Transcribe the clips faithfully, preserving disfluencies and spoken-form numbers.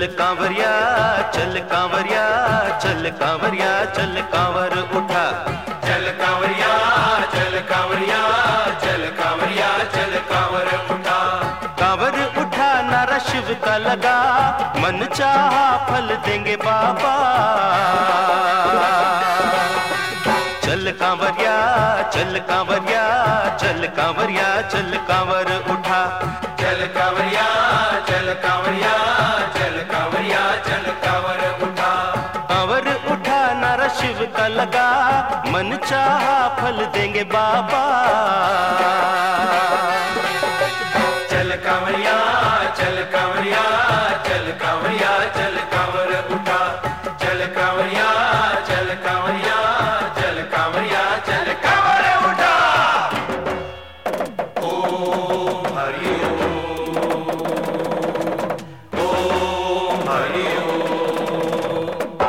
चल कांवरिया चल कांवरिया चल कांवरिया चल कांवर उठा। चल कांवरिया चल कांवरिया चल कांवरिया चल कांवर उठा। कांवर उठा नारा शिव का लगा, मन चाहा फल देंगे बाबा। चल कांवरिया चल कांवरिया चल कांवरिया चल कांवर उठा। चल कांवरिया चल कांवरिया चल कांवरिया चल कांवर उठा। कांवर उठा नारा शिव का लगा, मन चाहा फल देंगे बाबा। चल कांवरिया चल कांवरिया चल कांवरिया चल कांवर उठा। चल कांवरिया चल कांवरिया चल कांवरिया चल कांवर उठा। ओम हरि ओम ओम हरि ओम।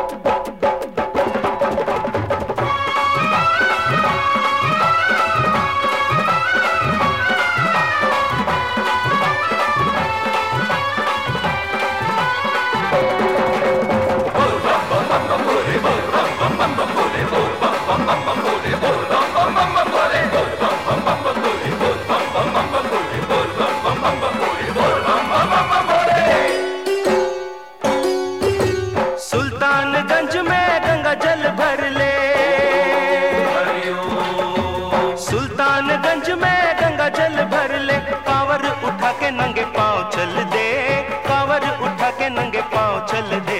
सुल्तानगंज में गंगा जल भर ले। सुल्तानगंज में गंगा जल भर ले, कांवर उठा के नंगे पांव चल दे। कांवर उठा के नंगे पांव चल दे।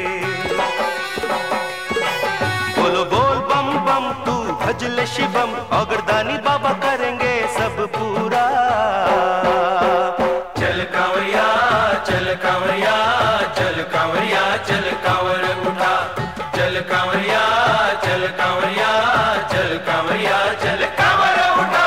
बोलो बोल बम बम तू भजले शिवम, औगरदानी बाबा करेंगे सब पूरा। चल कांवरिया चल कांवरिया चल कांवरिया चल कांवर उठा। चल कांवरिया चल कांवरिया चल कांवरिया चल कांवर उठा।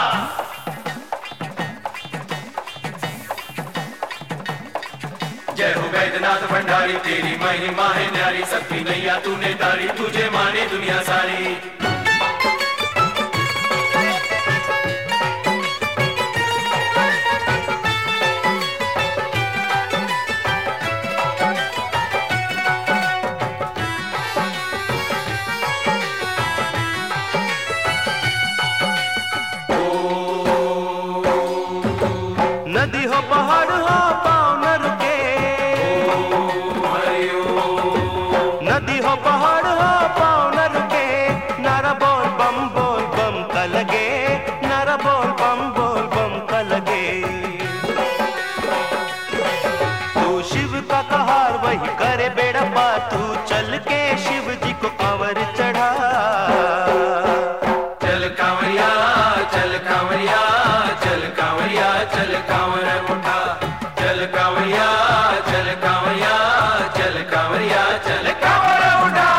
जय हो वैद्यनाथ भंडारी, तेरी महिमा है न्यारी। सबकी नैया तूने तारी, तुझे माने दुनिया सारी। नदी हो पहाड़ हो पाँव न रुके। नदी हो पहाड़ हो पाँव न रुके, नारा बोल बम बोल बम का लगे। नारा बोल बम बोल बम का लगे। तू शिव का कहार वही करे बेड़ा पार, तू चल के शिव जी को कांवर चढ़ा। चल कांवरिया चल कांवरिया चल कांवरिया चल कांवर उठा। चल कांवरिया चल कांवरिया चल कांवरिया चल कांवर उठा।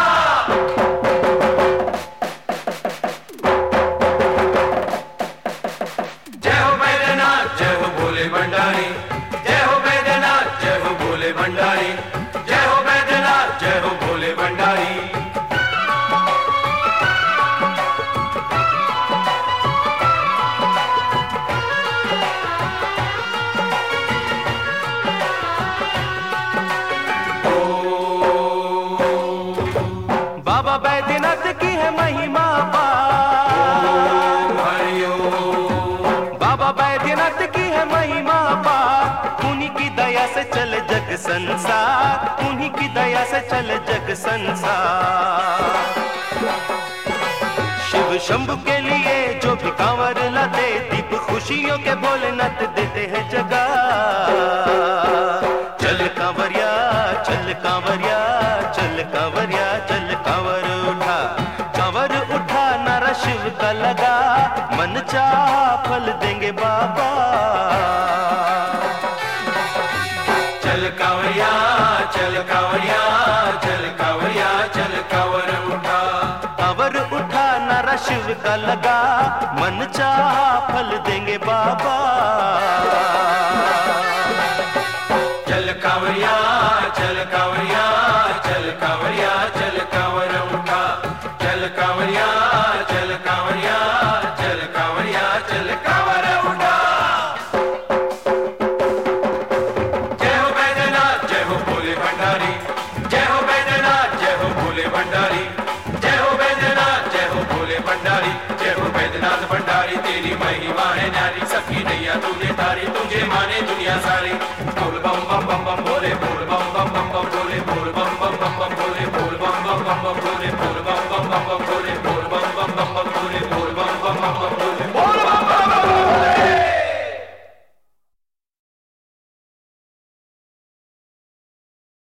जय हो वैद्यनाथ जय हो भोले भंडारी। जय हो वैद्यनाथ जय हो भोले भंडारी। जय हो वैद्यनाथ जय हो भोले भंडारी। बाबा बैद्यनाथ की है महिमा पार। बाबा बैद्यनाथ की है महिमा पार, उन्हीं की दया से चले जग संसार। उन्हीं की दया से चले जग संसार। शिव शंभु के लिए जो भी कांवर लाते, दीप खुशियों के भोलेनाथ देते हैं जगह। चल कांवरिया चल कांवरिया चल कांवरिया चल कांवर उठा। कांवर उठा नारा शिव का लगा, मन चाहा फल देंगे बाबा। चल कांवरिया चल कांवरिया चल कांवरिया चल कांवर उठा। कांवर उठा नारा शिव का लगा, मन चाहा फल देंगे बाबा। चल कांवरिया चल कांवरिया चल कांवरिया चल कांवर उठा। चल कांवरिया चल कांवरिया चल कांवरिया चल कांवर उठा। जय हो वैद्यनाथ जय हो भोले दुनिया सारी बोल बम बम बम बम बोले बोल बम बम